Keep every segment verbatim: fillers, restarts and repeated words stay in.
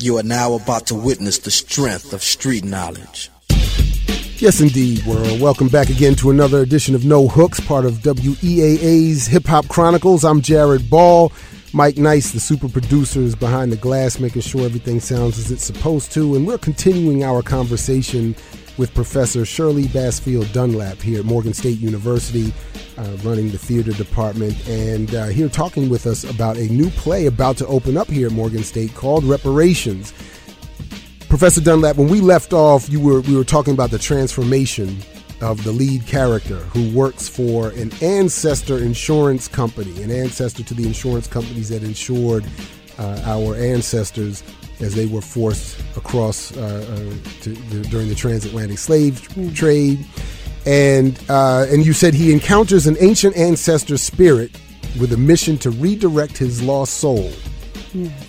You are now about to witness the strength of street knowledge. Yes, indeed, world. Welcome back again to another edition of No Hooks, part of W E A A's Hip Hop Chronicles. I'm Jared Ball. Mike Nice, the super producer, is behind the glass, making sure everything sounds as it's supposed to. And we're continuing our conversation with Professor Shirley Bassfield Dunlap here at Morgan State University, uh, running the theater department, and uh, here talking with us about a new play about to open up here at Morgan State called Reparations. Professor Dunlap, when we left off, you were we were talking about the transformation of the lead character who works for an ancestor insurance company, an ancestor to the insurance companies that insured uh, our ancestors as they were forced across uh, uh, to, the, during the transatlantic slave mm. trade. And uh, and you said he encounters an ancient ancestor spirit with a mission to redirect his lost soul. Yes.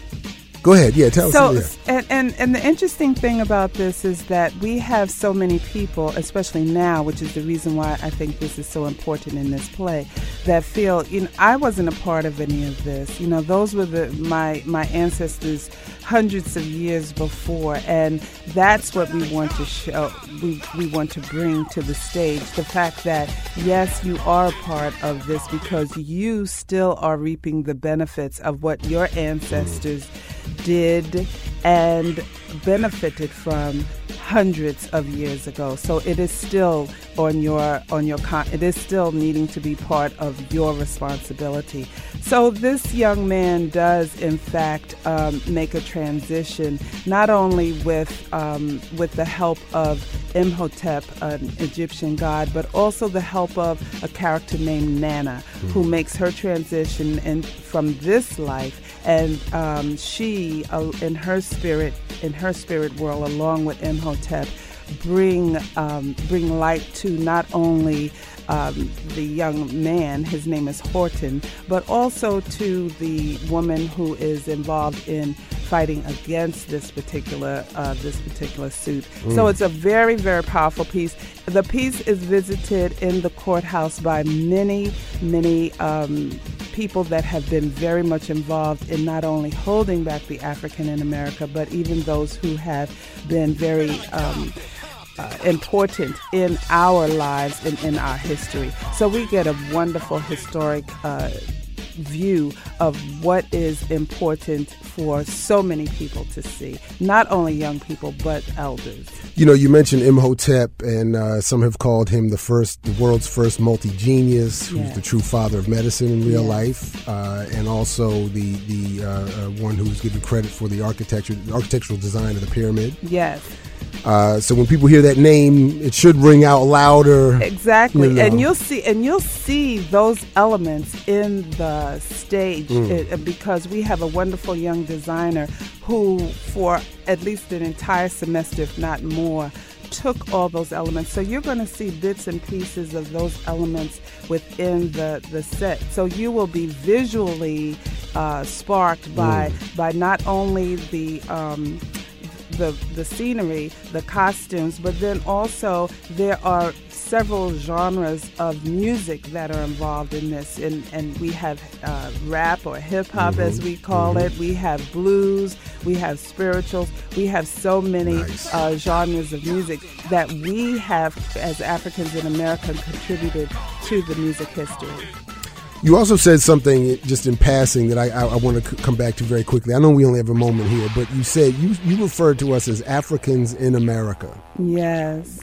Go ahead. Yeah, tell so, us. Yeah. And, and, and the interesting thing about this is that we have so many people, especially now, which is the reason why I think this is so important in this play, that feel, you know, I wasn't a part of any of this. You know, those were the my my ancestors hundreds of years before, and that's what we want to show, we, we want to bring to the stage. The fact that, yes, you are a part of this because you still are reaping the benefits of what your ancestors did and benefited from hundreds of years ago. So it is still on your on your con- it is still needing to be part of your responsibility. So this young man does in fact um, make a transition, not only with um, with the help of Imhotep, an Egyptian god, but also the help of a character named Nana, mm-hmm. who makes her transition in, from this life. And um, she, uh, in her spirit, in her spirit world, along with Imhotep, bring um, bring light to not only um, the young man, his name is Horton, but also to the woman who is involved in fighting against this particular uh, this particular suit. Mm. So it's a very, very powerful piece. The piece is visited in the courthouse by many, many um, people that have been very much involved in not only holding back the African in America, but even those who have been very um, uh, important in our lives and in our history. So we get a wonderful historic uh, view of what is important for so many people to see, not only young people, but elders. You know, you mentioned Imhotep, and uh, some have called him the first, the world's first multi-genius, who's yes. the true father of medicine in real yes. life, uh, and also the the uh, uh, one who's given credit for the architecture, the architectural design of the pyramid. Yes. Uh, so when people hear that name, it should ring out louder. Exactly, you know. and you'll see, and you'll see those elements in the stage mm. it, because we have a wonderful young designer who, for at least an entire semester, if not more, took all those elements. So you're going to see bits and pieces of those elements within the, the set. So you will be visually uh, sparked by mm. by not only the um, the the scenery, the costumes, but then also there are several genres of music that are involved in this, and and we have uh, rap or hip hop mm-hmm. as we call mm-hmm. it. We have blues, we have spirituals, we have so many nice. uh, genres of music that we have as Africans in America contributed to the music history. You also said something just in passing that I, I, I want to c- come back to very quickly. I know we only have a moment here, but you said you, you referred to us as Africans in America. Yes.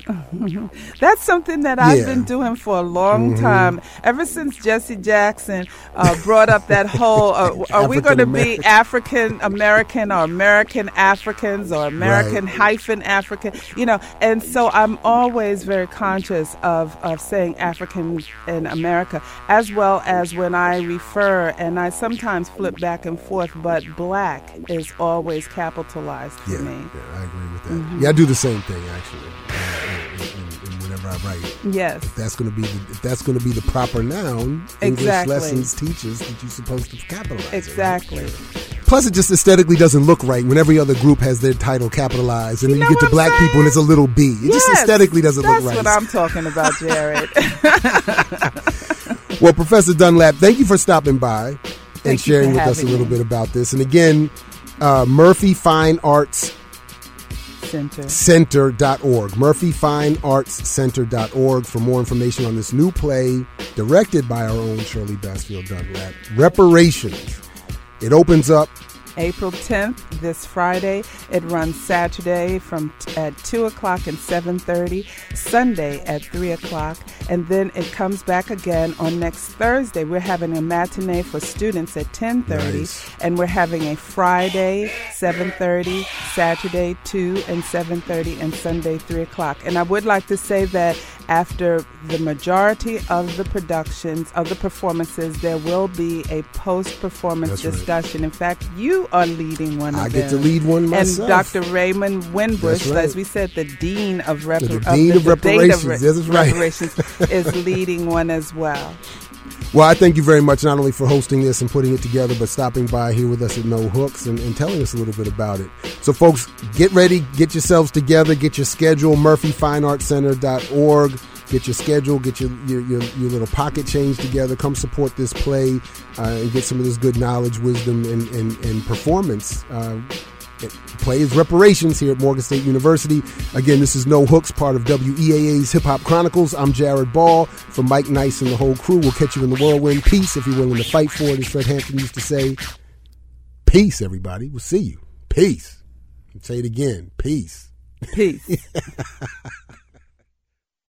That's something that I've yeah. been doing for a long mm-hmm. time. Ever since Jesse Jackson uh, brought up that whole, uh, are we going to be African American or American Africans or American right. hyphen African? You know, and so I'm always very conscious of, of saying Africans in America, as well as when I refer, and I sometimes flip back and forth, but black is always capitalized for yeah, me. Yeah, I agree with that. Mm-hmm. Yeah, I do the same thing, actually, in, in, in whenever I write. Yes. If that's going to be the, if that's going to be the proper noun, English exactly. lessons teaches that you're supposed to capitalize. Exactly. Right? Plus, it just aesthetically doesn't look right when every other group has their title capitalized, and you then you get to black saying? people and it's a little b. It yes, just aesthetically doesn't look right. That's what I'm talking about, Jared. Well, Professor Dunlap, thank you for stopping by and thank sharing with us a little me. bit about this. And again, uh, Murphy Fine Arts Center. Center dot org. Murphy Fine Arts Center dot org for more information on this new play directed by our own Shirley Bassfield Dunlap, Reparations. It opens up April tenth, this Friday. It runs Saturday from t- at two o'clock and seven thirty, Sunday at three o'clock, and then it comes back again on next Thursday. We're having a matinee for students at ten thirty, Nice. and we're having a Friday seven thirty, Saturday two and seven thirty, and Sunday three o'clock. And I would like to say that after the majority of the productions, of the performances, there will be a post-performance That's right. discussion. In fact, you are leading one of I them. get to lead one myself. And Doctor Raymond Winbush, That's right. as we said, the Dean of, rep- The of Dean the of debate Reparations. Re- That's right. reparations is leading one as well. Well, I thank you very much, not only for hosting this and putting it together, but stopping by here with us at No Hooks and, and telling us a little bit about it. So, folks, get ready, get yourselves together, get your schedule, Murphy Fine Arts Center dot org. Get your schedule, get your, your your your little pocket change together. Come support this play uh, and get some of this good knowledge, wisdom, and, and, and performance. Uh, it, play is Reparations here at Morgan State University. Again, this is No Hooks, part of W E A A's Hip Hop Chronicles. I'm Jared Ball. For Mike Nice and the whole crew, we'll catch you in the whirlwind. Peace if you're willing to fight for it, as Fred Hampton used to say. Peace, everybody. We'll see you. Peace. Say it again. Peace. Peace.